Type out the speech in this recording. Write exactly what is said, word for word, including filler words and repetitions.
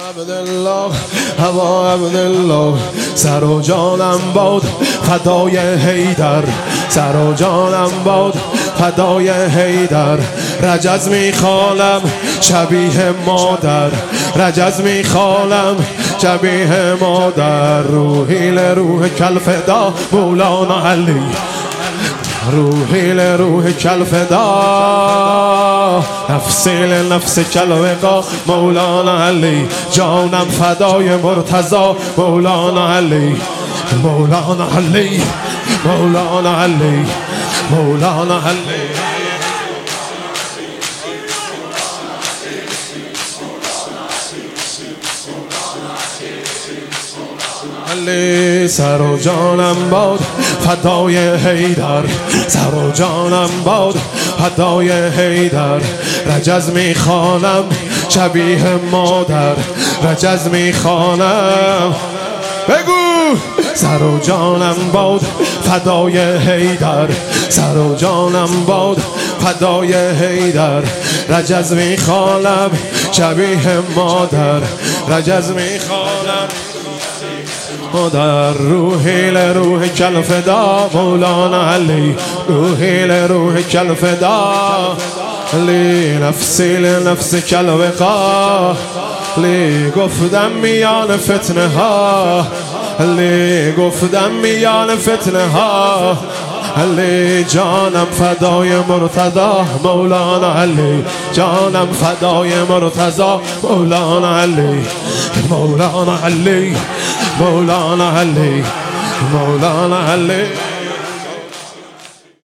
عبدالله هوا عبدالله سر و جانم باد فدای حیدر، سر و جانم باد فدای حیدر. رجز میخوانم شبیه مادر، رجز میخوانم شبیه مادر. روحی لروح کل فدا مولانا علی، روحی لروح کل فدا، نفسی لنفس کل وقا مولانا علی. جانم فدای مرتضی مولانا علی، مولانا علی، مولانا علی، مولانا علی. علی سر و جانم باد فدای حیدر، سر و جانم باد فدای حیدر. رجز میخوانم شبیه مادر، رجز میخوانم بگو. سر و جانم باد فدای حیدر، سر و جانم باد فدای حیدر. رجز میخوانم شبیه مادر، رجز میخوانم مادر. روحی لروح کل فدا مولانا علی، روحی لروح کل فدا لی. نفسی لنفس کل وقا لی. گفتم میان فتنه ها لی، گفتم میان فتنه ها علی. جانم فدای مرتضی مولانا علی، جانم فدای مرتضی مولانا علی، مولانا علی، مولانا علی، مولانا علی.